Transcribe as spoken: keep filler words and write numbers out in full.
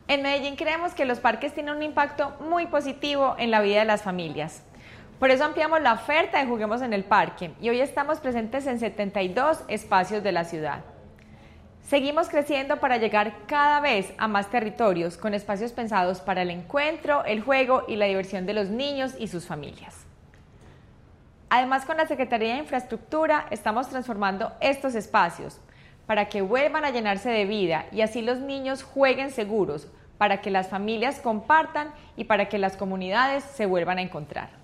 En Medellín creemos que los parques tienen un impacto muy positivo en la vida de las familias. Por eso ampliamos la oferta de Juguemos en el Parque y hoy estamos presentes en setenta y dos espacios de la ciudad. Seguimos creciendo para llegar cada vez a más territorios con espacios pensados para el encuentro, el juego y la diversión de los niños y sus familias. Además, con la Secretaría de Infraestructura estamos transformando estos espacios para que vuelvan a llenarse de vida y así los niños jueguen seguros, para que las familias compartan y para que las comunidades se vuelvan a encontrar.